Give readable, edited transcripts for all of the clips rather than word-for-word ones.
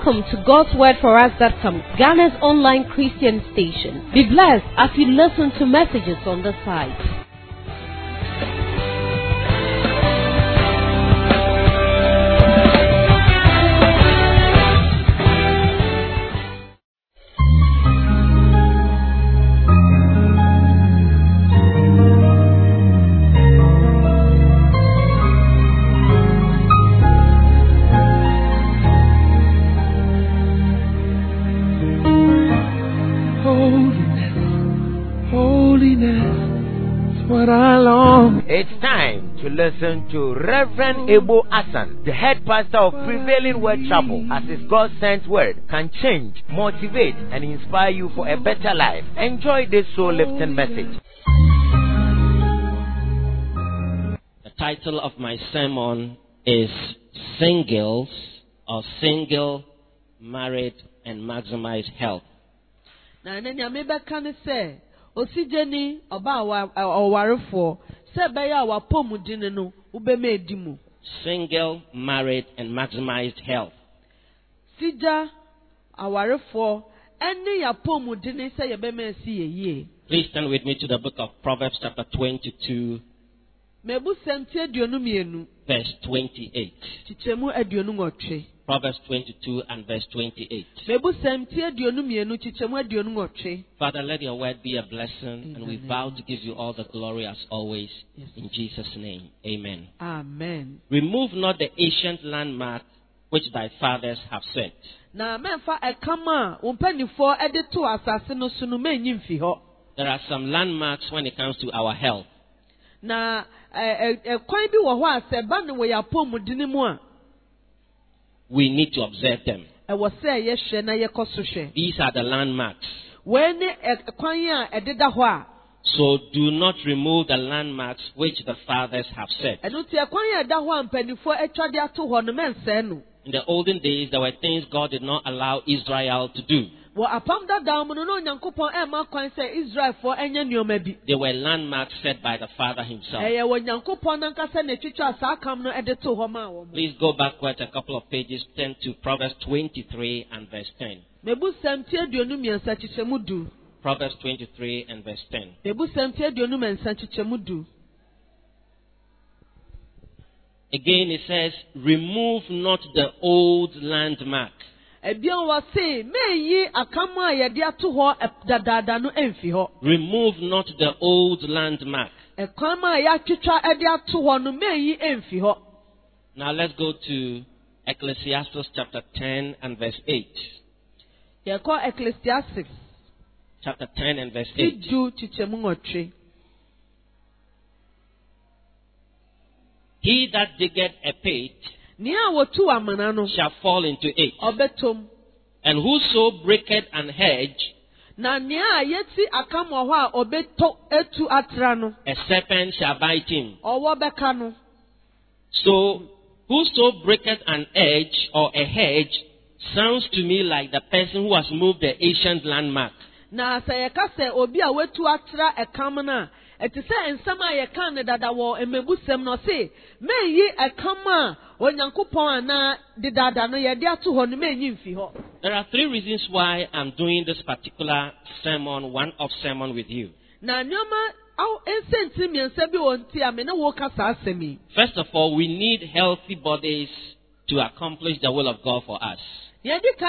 Welcome to God'sWordForUs.com, Ghana's online Christian station. Be blessed as you listen to messages on the site. It's time to listen to Reverend Ebo Asan, the head pastor of Prevailing Word Chapel, as his God-sent word can change, motivate, and inspire you for a better life. Enjoy this soul-lifting message. The title of my sermon is Singles or Single, Married, and Maximize Health. Osijeni oba awarefo sebeya awapomudine no ubemedimu. Single, married, and maximized health. Sija awarefo eni yapomudine se yebemesi yeye. Please turn with me to the book of Proverbs chapter 22. Mebu semtie aduonu mienu. Verse 28. Chichemu aduonu ngotwe. Proverbs 22 and verse 28. Father, let your word be a blessing, and we vow to give you all the glory as always. Yes. In Jesus' name, amen. Amen. Remove not the ancient landmark which thy fathers have set. There are some landmarks when it comes to our health. We need to observe them. These are the landmarks. So do not remove the landmarks which the fathers have set. In the olden days, there were things God did not allow Israel to do. They were landmarks set by the Father himself. Please go backwards a couple of pages, turn to Proverbs 23 and verse 10. Proverbs 23 and verse 10. Again it says, remove not the old landmark. Remove not the old landmark. Now let's go to Ecclesiastes chapter 10 and verse 8. Ecclesiastes chapter 10 and verse 8. He that diggeth a pit shall fall into it. And whoso breaketh an hedge, a serpent shall bite him. So, whoso breaketh an edge or a hedge sounds to me like the person who has moved the ancient landmark. There are three reasons why I'm doing this particular sermon, one-off sermon with you. First of all, we need healthy bodies to accomplish the will of God for us. When you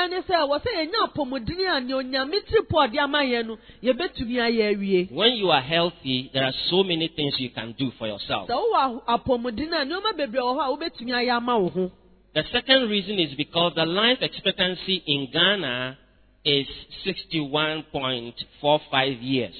are healthy, there are so many things you can do for yourself. The second reason is because the life expectancy in Ghana is 61.45 years.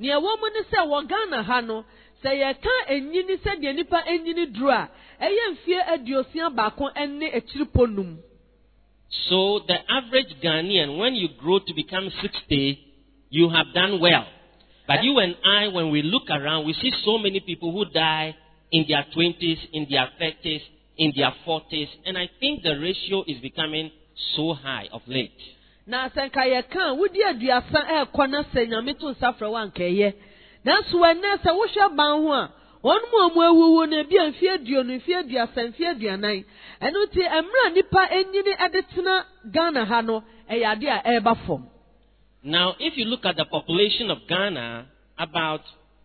So the average Ghanaian, when you grow to become 60, you have done well. But you and I, when we look around, we see so many people who die in their 20s, in their 30s, in their 40s. And I think the ratio is becoming so high of late. One more woo ne be and fear dion, fear dia, and fear dia nine. And no tea, Emra nipa any editina Ghana Hano, a yadia eba form. Now, if you look at the population of Ghana, about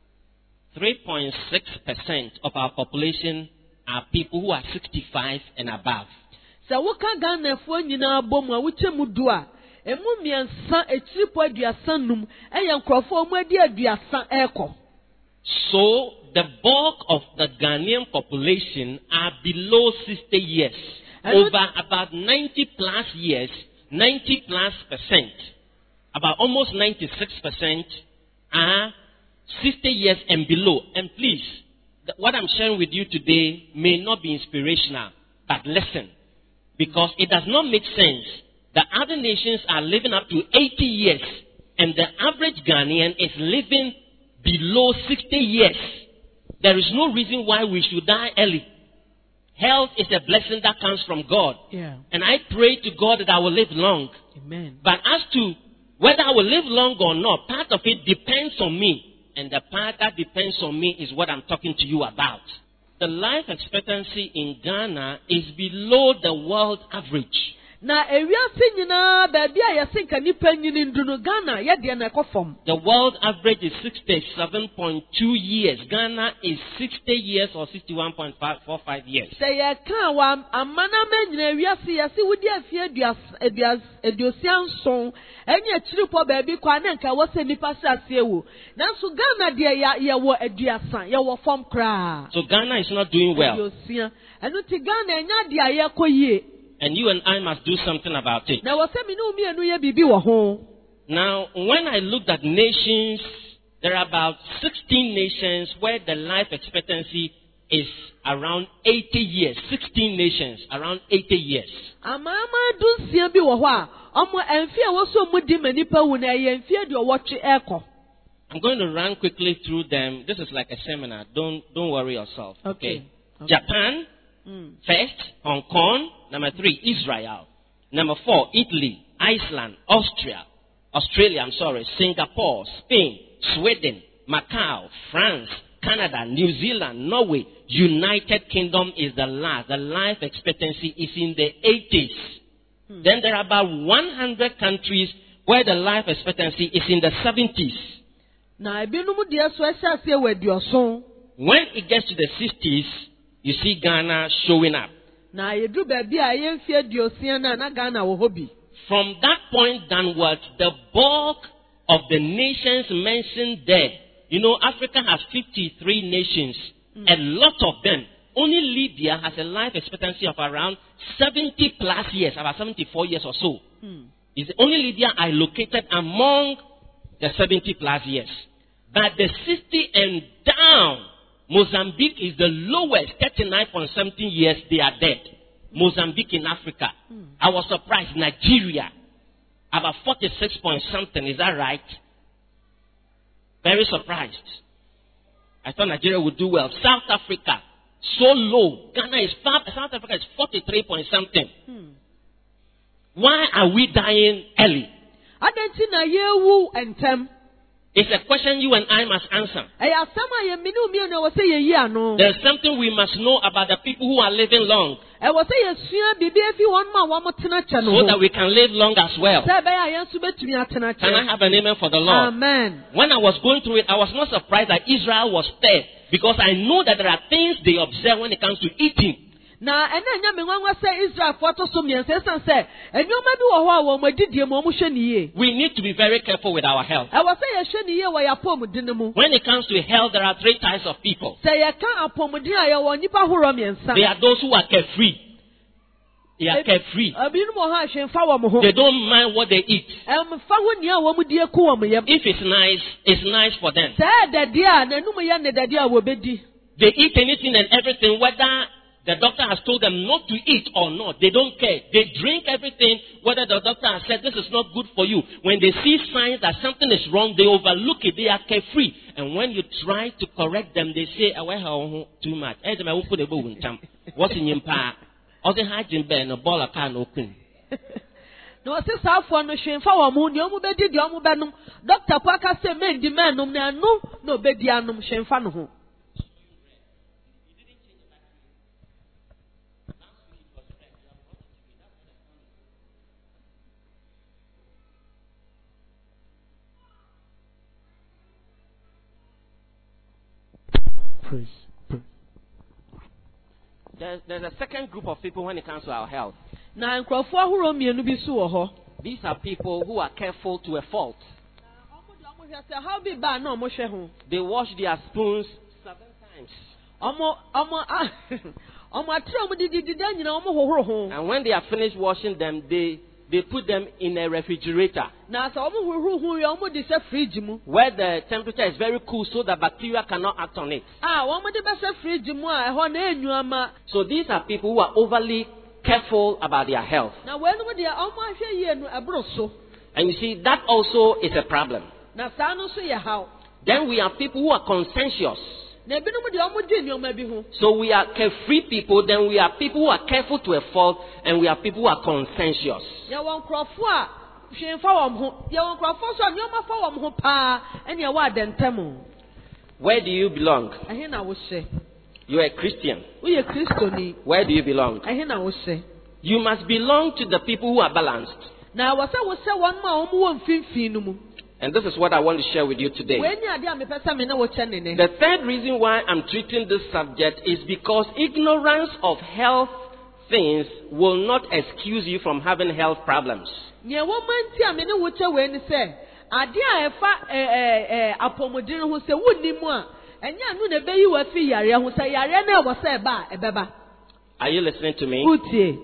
3.6% of our population are people who are 65 and above. So what can Ghana for you now, Boma, which a mudua, a mumian son, a triple dia sanum, and young crofo, my dear dia son echo. So, the bulk of the Ghanaian population are below 60 years. Over about 90 plus years, 90 plus percent, about almost 96% are 60 years and below. And please, what I'm sharing with you today may not be inspirational, but listen. Because it does not make sense that other nations are living up to 80 years and the average Ghanaian is living below 60 years. There is no reason why we should die early. Health is a blessing that comes from God. Yeah. And I pray to God that I will live long. Amen. But as to whether I will live long or not, part of it depends on me. And the part that depends on me is what I'm talking to you about. The life expectancy in Ghana is below the world average. Na area sinyina baby a yasinka nipa nyini ndunu Ghana ye de na ekofom. The world average is 67.2 years. Ghana is 60 years or 61.45 years. Say ye kan wa amana menyina area si yasi wudi afie eduosian son enye chiripo baby kwa na nka wo se nipa sase ewo. Nanso Ghana de ye wo eduasan ye wo form kra. So Ghana is not doing well. Eduosian enu ti Ghana enya de aye koyie. And you and I must do something about it. Now, when I looked at nations, there are about 16 nations where the life expectancy is around 80 years. 16 nations, around 80 years. I'm going to run quickly through them. This is like a seminar. Don't worry yourself. Okay. Japan. First, Hong Kong. Number 3, Israel. Number 4, Italy, Iceland, Australia, Singapore, Spain, Sweden, Macau, France, Canada, New Zealand, Norway, United Kingdom is the last. The life expectancy is in the 80s. Then there are about 100 countries where the life expectancy is in the 70s. When it gets to the 60s, you see Ghana showing up. From that point downwards, the bulk of the nations mentioned there, Africa has 53 nations. A lot of them. Only Libya has a life expectancy of around 70 plus years, about 74 years or so. It's only Libya I located among the 70 plus years. But the 60 and down, Mozambique is the lowest, 39.17 years they are dead. Mozambique in Africa. I was surprised. Nigeria, about 46 point something. Is that right? Very surprised. I thought Nigeria would do well. South Africa, so low. Ghana is far. South Africa is 43 point something. Why are we dying early? It's a question you and I must answer. There's something we must know about the people who are living long. So that we can live long as well. Can I have an amen for the Lord? Amen. When I was going through it, I was not surprised that Israel was spared. Because I know that there are things they observe when it comes to eating. We need to be very careful with our health. When it comes to health, there are 3 types of people. There are those who are carefree. They are carefree. They don't mind what they eat. If it's nice for them. They eat anything and everything, whether the doctor has told them not to eat or not. They don't care. They drink everything, whether the doctor has said this is not good for you. When they see signs that something is wrong, they overlook it. They are carefree. And when you try to correct them, they say, too much. What's in your pa? Also, hygiene ben a ball of can open. No, sister, for no shame for moon, the omu bedi the omu benum. Dr. Parker said, men demand no bedianum shame fanu. Praise. There's a second group of people when it comes to our health. Na nkurɔfoɔ ahorow mmienu bi so wɔ hɔ. These are people who are careful to a fault. Ɔmo hwɛ sɛ haw bi baa na ɔmo hwɛ ho. They wash their spoons 7 times. Ɔmo atire ɔmo didi da nyina ɔmo hohoro ho. And when they are finished washing them, they put them in a refrigerator Na sɛ ɔmo hohoro ho yɛ ɔmo de hyɛ fridge mu. where the temperature is very cool so that bacteria cannot act on it. Wɔn de bɛhyɛ fridge mu a ɛhɔ na enyu ama. So these are people who are overly careful about their health. Na wɔn deɛ ɔmo ahwɛ yie no ɛboro so. And you see, that also is a problem. Na saa no nso yɛ haw. Then we have people who are conscientious. Na ebinom deɛ ɔmo di nneɛma bi ho. So we are carefree people, then we are people who are careful to a fault, and we are people who are conscientious. Yɛwɔ nkurɔfoɔ a hwee fa wɔn ho. Yɛwɔ nkurɔfoɔ nso a nneɛma fa wɔn ho paa ɛna ɛwɔ adɛntɛm. Where do you belong? Ɛhe na wohyɛ? You are a Christian. Woyɛ kristoni. Where do you belong? Ɛhe na wohyɛ? You must belong to the people who are balanced. Na wɔsɛ wohyɛ wɔn mu a wɔn wɔ mfimfini no mu. And this is what I want to share with you today. Wɔn ni adeɛ a mepɛ sɛ me na wɔkyɛ ne ne. The third reason why I'm treating this subject is because ignorance of health things will not excuse you from having health problems. Nea wɔn mma nti a me ne wɔkyɛ wɔn ni sɛ adeɛ a ɛfa apɔmuden ho sɛ wonni mu a ɛnyɛ anu na ɛbɛyi wɔ afi yareɛ ho sɛ yareɛ na ɛwɔ sɛ ɛba a ɛbɛba. Are you listening to me? Utie.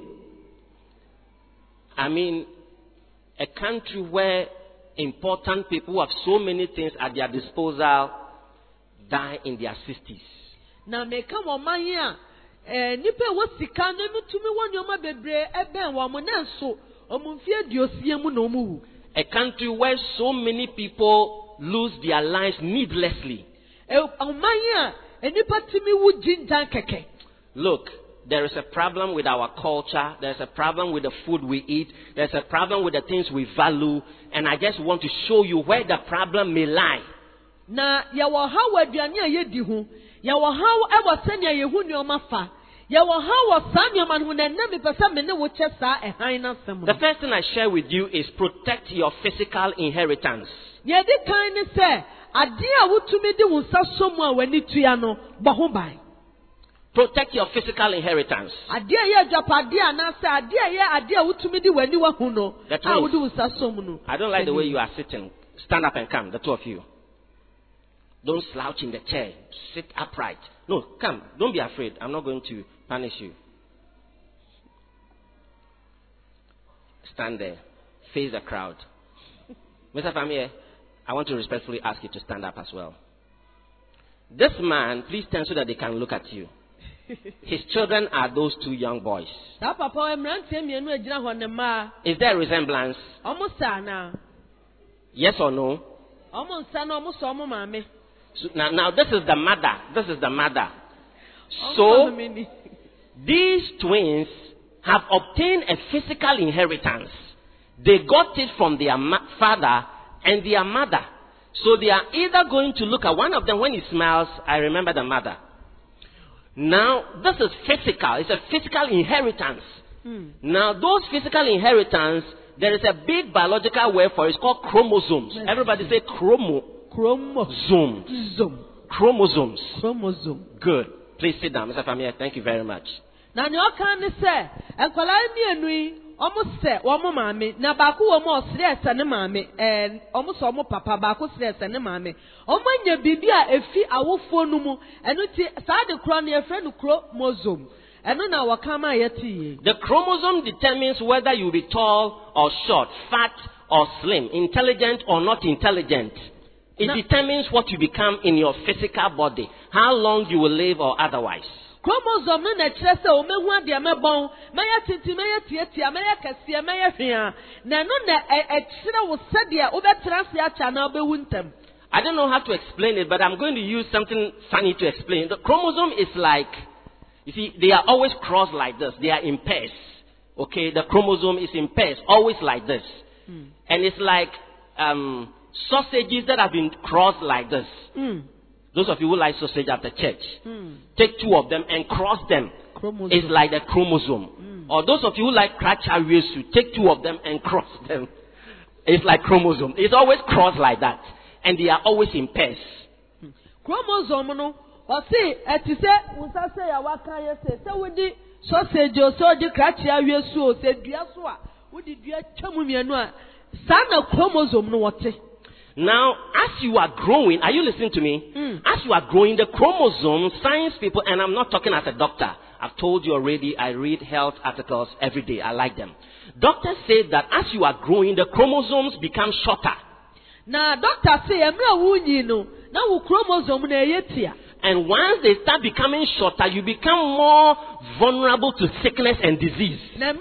I mean, a country where important people who have so many things at their disposal die in their 60s. Na meka wɔn man yi a nipa wɔ sika na emu tumi wɔ nneɛma bebree ɛbɛn wɔn na nso wɔn mfie diosia mu na wɔn wu. A country where so many people lose their lives needlessly. Ɔman yi a nipa tumi wu jinjan kɛkɛ. Look, there is a problem with our culture. There's a problem with the food we eat. There's a problem with the things we value. And I just want to show you where the problem may lie. Na yɛwɔ haw aduane a yɛdi ho. Yɛwɔ haw ɛwɔ sɛnea yɛhu nneɛma fa. Yɛwɔ haw wɔ saa nneɛma no ho na ɛnna mepɛ sɛ me ne wo kyɛ saa ɛhan n'asɛm no. The first thing I share with you is protect your physical inheritance. Nea ɛdi kan ne sɛ adeɛ a wotumi de wo nsa so mu a w'ani tua no bɔ ho ban. Protect your physical inheritance. Adeɛ yɛ adwapadeɛ anaasɛ adeɛ yɛ adeɛ a wotumi de w'ani wahu no a wode wo nsa so mu no. I don't like the way you are sitting. Stand up and come, the two of you. Don't slouch in the chair. Sit upright. No, come. Don't be afraid. I'm not going to punish you. Stand there. Face the crowd. Mr. Famier, I want to respectfully ask you to stand up as well. This man, please stand so that they can look at you. His children are those two young boys. Is there a resemblance? Yes or no? So now this is the mother. This is the mother. So these twins have obtained a physical inheritance. They got it from their father and their mother. So they are either going to look at one of them when he smiles, I remember the mother. Now, this is physical. It's a physical inheritance. Now, those physical inheritance, there is a big biological word for it. It's called chromosomes. Yes. Everybody say chromosomes. Chromosomes. Good. Please sit down, Mr. Famier. Thank you very much. Now, you can say, almost say, one mammy, Nabaku almost stress and a mammy, and almost almost papa Baku stress and a mammy. Oh, when your bibia, a fee, I will phone no and you start the crown your friend who chromosome. And then our kama yeti. The chromosome determines whether you will be tall or short, fat or slim, intelligent or not intelligent. It determines what you become in your physical body, how long you will live or otherwise. Chromosome no na kyerɛ sɛ o mehu adeɛ mɛbɔn mɛyɛ titi mɛyɛ tietia mɛyɛ kɛseɛ mɛyɛ hwea na no na ɛkyerɛ wo sɛdeɛ wobɛtena ase akyɛ na wobɛwu ntɛm. I don't know how to explain it, but I'm going to use something funny to explain. The chromosome is like, you see, they are always crossed like this. They are in pairs. Okay, the chromosome is in pairs, always like this. And it's like sausages that have been crossed like this. Those of you who like sausage at the church, take two of them and cross them. Chromosome. It's like the chromosome. Or those of you who like krachawesu, take two of them and cross them. It's like chromosome. It's always crossed like that. And they are always in pairs. Chromosome no or say, at you say, was I say, I walk on say, so would the sausage or so the cratchia, you so said, Diaswa, would you tell me, son of chromosome, no what? Now, as you are growing, are you listening to me? As you are growing, the chromosomes, science people, and I'm not talking as a doctor. I've told you already, I read health articles every day. I like them. Doctors say that as you are growing, the chromosomes become shorter. Now, doctor say, I'm not now chromosome na. And once they start becoming shorter, you become more vulnerable to sickness and disease. This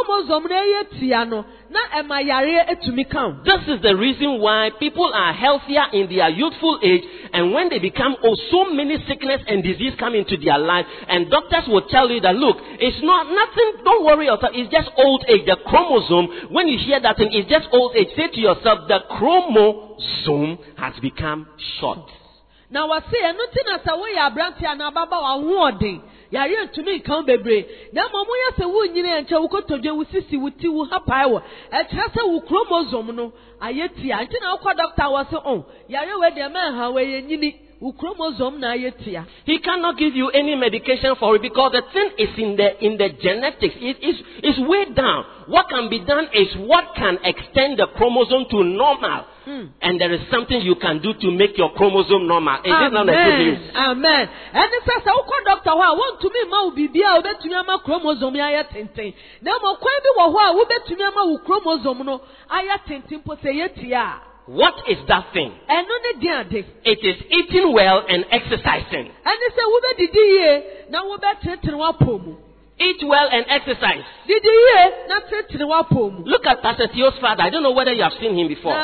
is the reason why people are healthier in their youthful age, and when they become old, so many sickness and disease come into their life, and doctors will tell you that, look, it's not nothing, don't worry yourself, it's just old age. The chromosome, when you hear that thing, it's just old age, say to yourself, the chromosome has become short. Now I say nothing as a way abranti and ababa awarding. Yari to me come bebre. Now Mamuya se wu nyine and chawuko toje wusisi wuti wu hapaiwa. E trasa wu chromosome no ayeti. Anti na ukwa doctor was on. Yari we de man ha we nyini wu chromosome na ayeti. He cannot give you any medication for it because the thing is in the genetics. It's way down. What can be done is what can extend the chromosome to normal. And there is something you can do to make your chromosome normal. Is this not the good news? Amen. And it says, I doctor, I want to me, ma be be out to me, my chromosome, I tinting. Now, my quabi, who bet to me, my chromosome, no, I tinting, poseyetia. What is that thing? And no, it is eating well and exercising. And they say, who bet the day, now we bet it in wapomu. Eat well and exercise. Did you hear? Look at Pastor Theo's father. I don't know whether you have seen him before.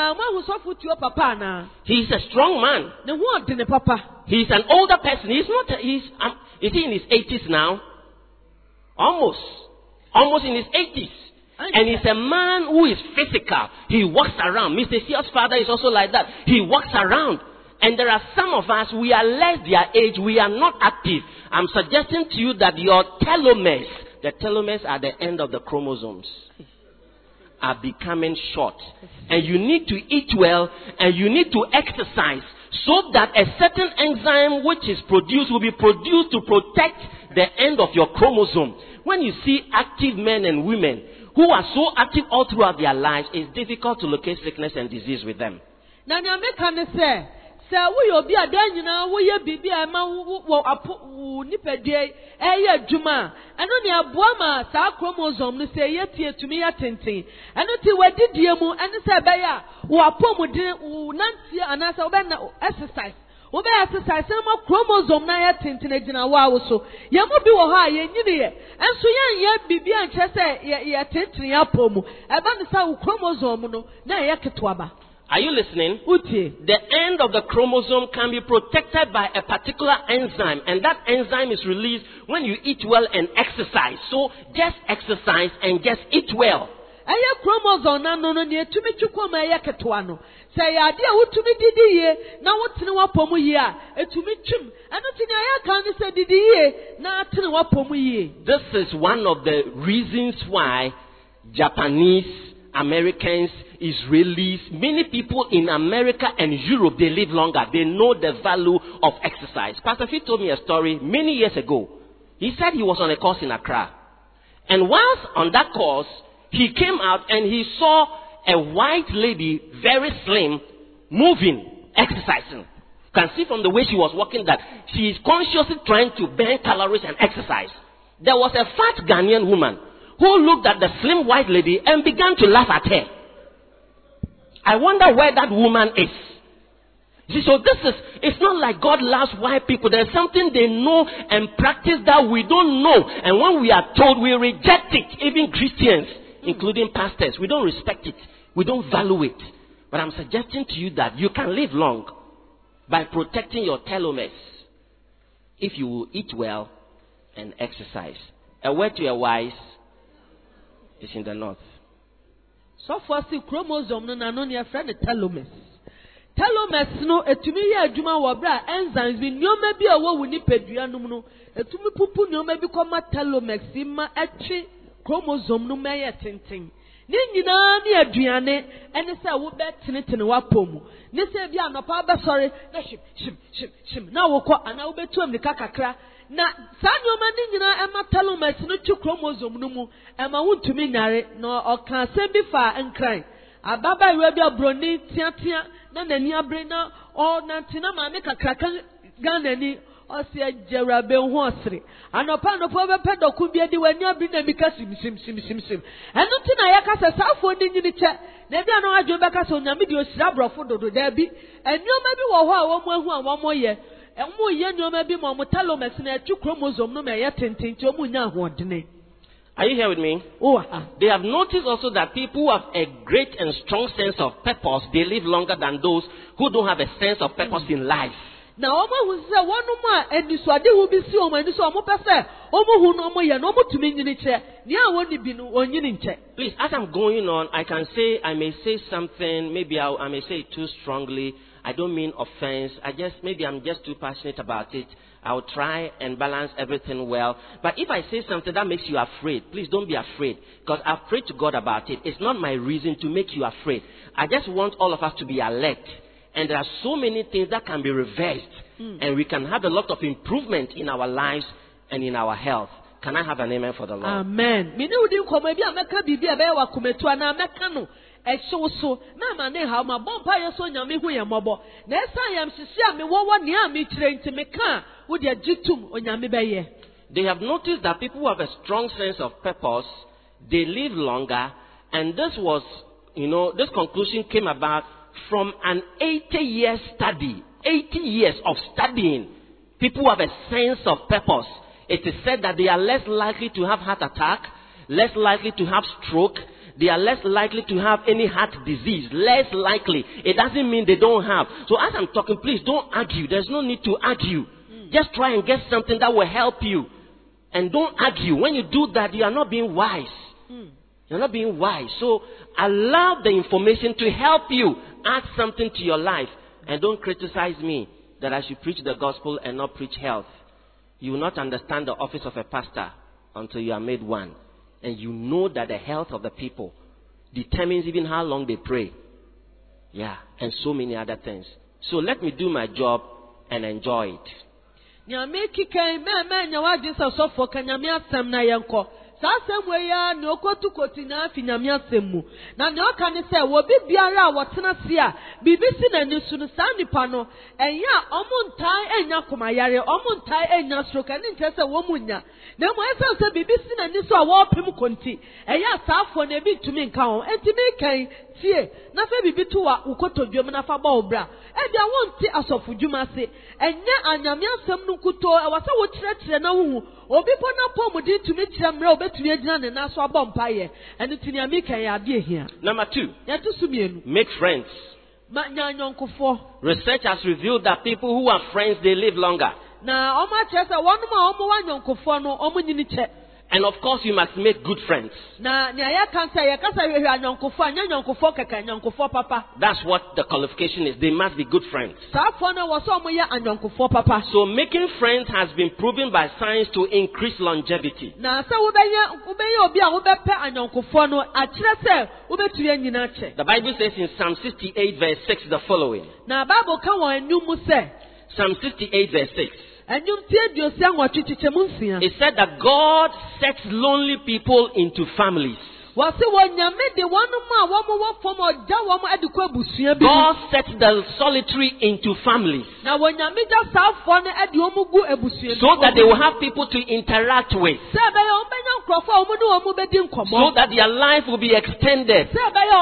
He's a strong man. He's an older person. Is he in his 80s now? Almost in his 80s. And he's a man who is physical. He walks around. Mr. Theo's father is also like that. He walks around. And there are some of us, we are less their age, we are not active. I'm suggesting to you that your telomeres, the telomeres are the end of the chromosomes, are becoming short. And you need to eat well, and you need to exercise, so that a certain enzyme which is produced will be produced to protect the end of your chromosome. When you see active men and women who are so active all throughout their lives, it's difficult to locate sickness and disease with them. Now, say we obi adan na wo ye bibia ma wo nipedie eye adwuma eno ne aboa ma sa chromosome no say yetie tumi ya tenten eno ti wadidie mu eno say be ya wo apomuden wo nantie anasa wo be na exercise wo be exercise ma chromosome na ya tenten agina wa so ye mu bi wo ha ye nyine ye enso ye bibia nche say ye tenten ya pomu e ba ne sa wo chromosome no na ye ketwaba. Are you listening? The end of the chromosome can be protected by a particular enzyme, and that enzyme is released when you eat well and exercise. So just exercise and just eat well. Chromosome no ne tumi twukoma eye ketwa no. Say ya de wutumi didi ye na wotene wapomu ye a etumi twim. Eno tini aya kan ne say didi ye na atene wapomu ye. This is one of the reasons why Japanese, Americans, Israelis, many people in America and Europe, they live longer. They know the value of exercise. Pastor Phil told me a story many years ago. He said he was on a course in Accra. And whilst on that course, he came out and he saw a white lady, very slim, moving, exercising. You can see from the way she was walking that she is consciously trying to burn calories and exercise. There was a fat Ghanaian woman who looked at the slim white lady and began to laugh at her. I wonder where that woman is. See, so it's not like God loves white people. There's something they know and practice that we don't know. And when we are told, we reject it. Even Christians, including pastors, we don't respect it. We don't value it. But I'm suggesting to you that you can live long by protecting your telomeres if you will eat well and exercise. A word to your wise is in the north. So for the chromosome no na no ne friend telomeres. Telomeres no etumi ye adwuma wo bra enzymes bi nyoma bi a wo wuni pedua no no etumi pupu nyoma bi koma telomeres ma etwe chromosome no meye tenten. ne nyinaa ne aduane ɛne sɛ wobɛtenetene wapɔ mu ne sɛ bi anɔpa bɛsɔre na hyim na wokɔ anaa wobɛtu amirika kakra na saa nneɛma ne nyinaa ɛma telomeres no twi chromosome no mu ɛma wontumi nyare na ɔka asɛm bi fa nkran ababaayewa bi aburoni teatea na n'ani abere na ɔnante na maame kakraka Ghana ni ɔsi agyewura bɛn ho ɔsere anɔpa bɛpɛ dɔko bi adi w'ani abere na mika sim ɛno ti na yɛka sɛ saafoɔ ne nyini kyɛ na ebi ano adwo bɛka sɛ onyame de osira aborɔfo dodo daabi nneɛma bi wɔ hɔ a wɔn ahu a wɔn yɛ ɛmo yɛ nneɛma bi ma wɔn telomeres na ɛtwi chromosome no ma ɛyɛ tenten nti wɔn nya ahoɔdene. Are you here with me? Oh, They have noticed also that people who have a great and strong sense of purpose, they live longer than those who don't have a sense of purpose in life. Now, Oma say one more and this one will be so many so more person. Omo no more no more to me in chair. Nia won't be no in chair. Please, as I'm going on, I may say something, maybe I may say it too strongly. I don't mean offense. Maybe I'm just too passionate about it. I'll try and balance everything well. But if I say something that makes you afraid, please don't be afraid. Because I've prayed to God about it. It's not my reason to make you afraid. I just want all of us to be alert. And there are so many things that can be reversed. And we can have a lot of improvement in our lives and in our health. Can I have an amen for the Lord? Amen. So na mane ha ma bompa yeso nyame hu ye mobo na esa yam hihia me wowo ne a me kire nti me ka wo de agitum onyame beye. They have noticed that people who have a strong sense of purpose, they live longer, and this was, this conclusion came about from an 80-year study. 80 years of studying. People who have a sense of purpose. It is said that they are less likely to have heart attack, less likely to have stroke, they are less likely to have any heart disease. Less likely. It doesn't mean they don't have. So as I'm talking, please don't argue. There's no need to argue. Just try and get something that will help you. And don't argue. When you do that, you are not being wise. You're not being wise. So allow the information to help you. Add something to your life. And don't criticize me that I should preach the gospel and not preach health. You will not understand the office of a pastor until you are made one. And you know that the health of the people determines even how long they pray. Yeah, and so many other things. So let me do my job and enjoy it. Sasem we ya ne okotu koti na afi nyame asemu na ne oka ne se wo bibiara a wotena se a bibisi na nisu no sa nipa no enya omuntai enya komayare omuntai enya stroke ne nke se wo munya na mo ese se bibisi na nisu a wo pem konti eya saafo na bi tumi nka ho enti me kan tie na fe bibitu wa ukotodwom na fa ba obra e dia wonti asofu dwuma se enya anyame asem no kuto e wasa wo kyerɛkyerɛ na hu obi po na po mu di tumi kyerɛ mra obetumi agina ne na so abɔ mpaye ene tini amika ya ade ehia. Number 2, yetu sumienu, make friends. Research has revealed that people who are friends, they live longer. Na omo kyerɛ sɛ wɔn ma omo wanyonkofo no omo nyini kyɛ. And of course, you must make good friends. That's what the qualification is. They must be good friends. So making friends has been proven by science to increase longevity. The Bible says in Psalm 68 verse 6 the following. Psalm 68 verse 6. It said that God sets lonely people into families. God sets the solitary into families. So that they will have people to interact with. So that their life will be extended.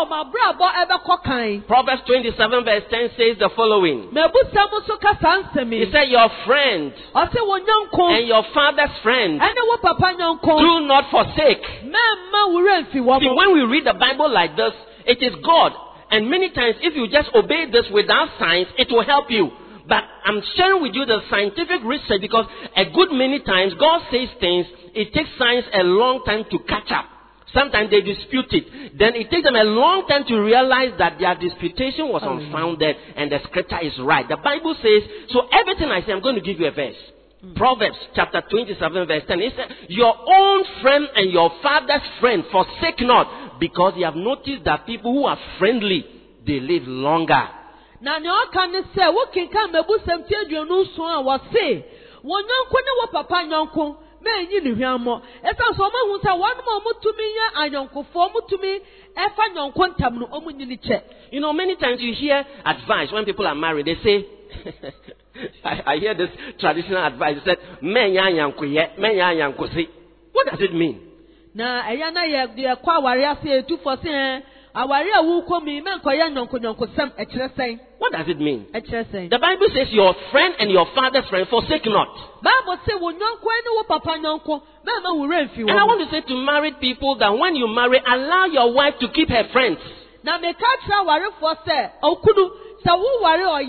Proverbs 27 verse 10 says the following. He said, your friend and your father's friend do not forsake. See, when we read the Bible like this, it is God. And many times, if you just obey this without science, it will help you. But I'm sharing with you the scientific research because a good many times, God says things, it takes science a long time to catch up. Sometimes they dispute it. Then it takes them a long time to realize that their disputation was unfounded and the scripture is right. The Bible says, so everything I say, I'm going to give you a verse. Proverbs chapter 27 verse 10. It said, your own friend and your father's friend forsake not, because you have noticed that people who are friendly, they live longer. Na ne oka ne se wo kinka mebu semti aduonu so a wo se wo nyonko ne wo papa nyonko me enyi ne hwammo esa so ma hu sa won ma mutumi ya anyonkofo mutumi efa nyonko ntam no omunyi ni che. You know, many times you hear advice when people are married. They say, I hear this traditional advice. They said, men ya nyanko ye, men ya nyanko si. What does it mean? Na eya na ye de kwa aware ase etu for se aware awu komi men ko ye nyonko sam e kire sen. What does it mean? E kire sen. The Bible says your friend and your father's friend forsake not. Bible say wo nyonko ene wo papa nyonko me ma wo remfi wo. And I want to say to married people that when you marry, allow your wife to keep her friends. Na me ka tra ware for se okudu allow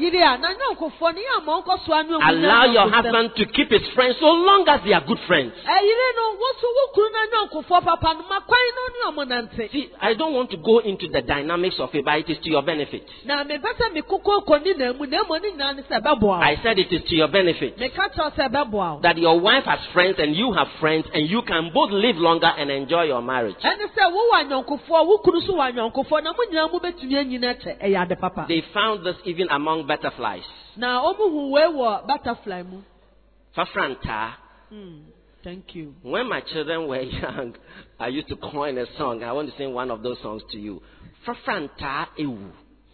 your husband to keep his friends so long as they are good friends. See, I don't want to go into the dynamics of it, but it is to your benefit. I said it is to your benefit. That your wife has friends and you have friends, and you can both live longer and enjoy your marriage. They found this even among butterflies. Fafranta. Thank you. When my children were young, I used to coin a song. I want to sing one of those songs to you. Fafranta ewu.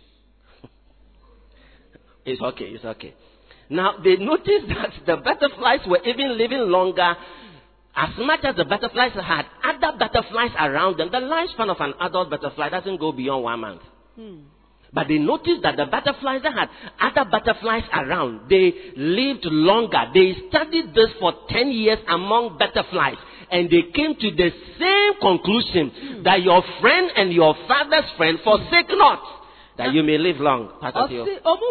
It's okay, it's okay. Now, they noticed that the butterflies were even living longer. As much as the butterflies had other butterflies around them, the lifespan of an adult butterfly doesn't go beyond 1 month. But they noticed that the butterflies that had other butterflies around, they lived longer. They studied this for 10 years among butterflies. And they came to the same conclusion that your friend and your father's friend forsake not, that you may live long. Pastor Theo.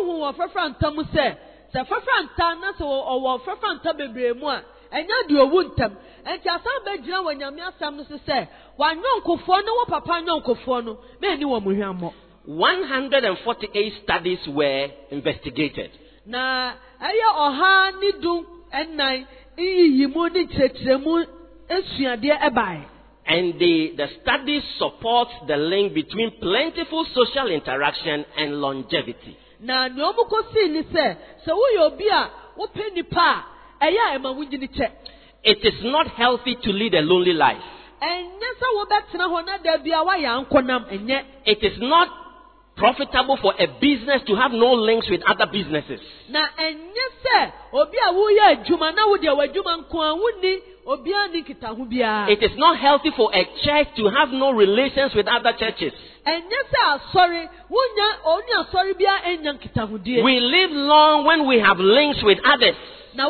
Enya di owu ntam enti asan be gina wanyame asam no se wanyonkofo no wo papa nyonkofo no me ni wo muhwammo. 148 studies were investigated. Na eya oha ni dun ennan iyimu ni chechiremu esuade ebai. And the studies support the link between plentiful social interaction and longevity. Na nyomu ko si ni se wo yo bi a wo pe nipa it is not healthy to lead a lonely life. It is not profitable for a business to have no links with other businesses. It is not healthy for a church to have no relations with other churches. We live long when we have links with others. This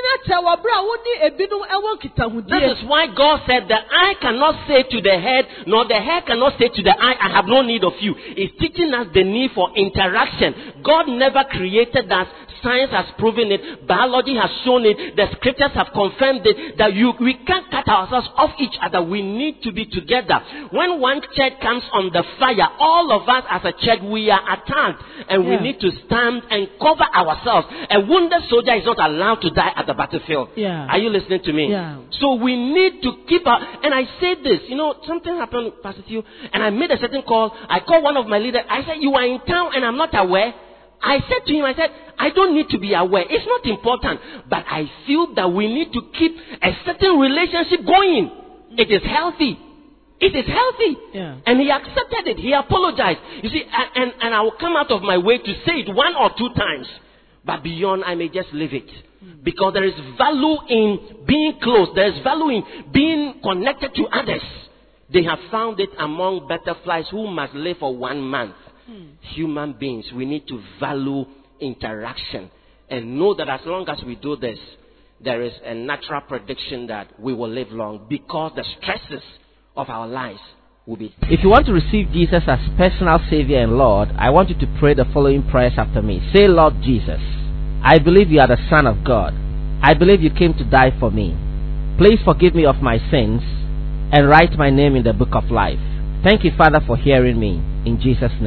is why God said the eye cannot say to the head, nor the head cannot say to the eye, I have no need of you. It's teaching us the need for interaction. God never created us. Science has proven it. Biology has shown it. The scriptures have confirmed it. That we can't cut ourselves off each other. We need to be together. When one church comes on the fire, all of us as a church, we are attacked. And we need to stand and cover ourselves. A wounded soldier is not allowed to die at the battlefield. Are you listening to me? So we need to keep our... And I said this, something happened, Pastor Theo, and I made a certain call. I called one of my leaders. I said, you are in town and I'm not aware. I said to him, I don't need to be aware. It's not important. But I feel that we need to keep a certain relationship going. It is healthy. It is healthy. And he accepted it. He apologized. You see, and I will come out of my way to say it 1 or 2 times. But beyond, I may just leave it. Because there is value in being close. There is value in being connected to others. They have found it among butterflies who must live for 1 month. Human beings, we need to value interaction and know that as long as we do this, there is a natural prediction that we will live long because the stresses of our lives will be. If you want to receive Jesus as personal Savior and Lord, I want you to pray the following prayers after me. Say, Lord Jesus, I believe you are the Son of God. I believe you came to die for me. Please forgive me of my sins and write my name in the book of life. Thank you, Father, for hearing me. In Jesus' name.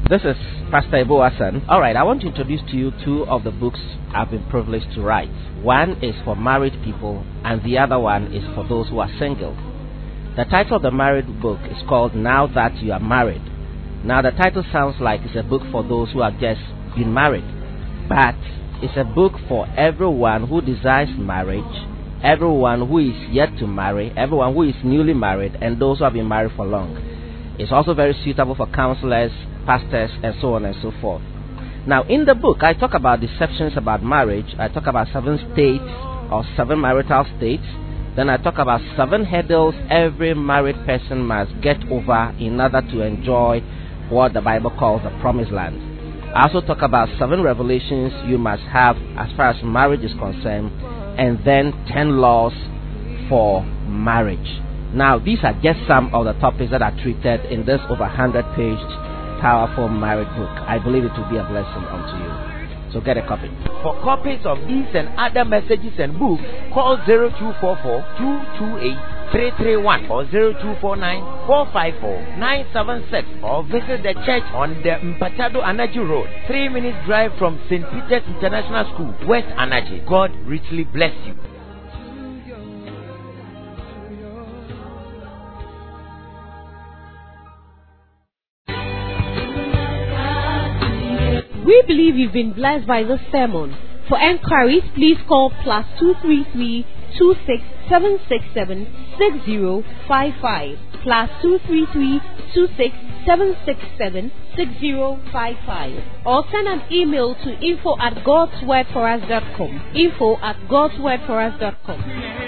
This is Pastor Ebo Hassan. Alright, I want to introduce to you two of the books I've been privileged to write. One is for married people, and the other one is for those who are single. The title of the married book is called Now That You Are Married. Now, the title sounds like it's a book for those who have just been married, but it's a book for everyone who desires marriage, everyone who is yet to marry, everyone who is newly married, and those who have been married for long. It's also very suitable for counselors, pastors, and so on and so forth. Now, in the book, I talk about deceptions about marriage. I talk about 7 states or 7 marital states. Then I talk about 7 hurdles every married person must get over in order to enjoy what the Bible calls the promised land. I also talk about 7 revelations you must have as far as marriage is concerned, and then 10 laws for marriage. Now, these are just some of the topics that are treated in this over 100-page powerful married book. I believe it will be a blessing unto you. So get a copy. For copies of these and other messages and books, call 0244-228-331 or 0249-454-976 or visit the church on the Mpachado Anaji Road, 3 minutes drive from St. Peter's International School, West Anaji. God richly bless you. We believe you've been blessed by this sermon. For enquiries, please call +233 26767 6055 +233 26767 6055, or send an email to info@godswordforus.com. info@godswordforus.com.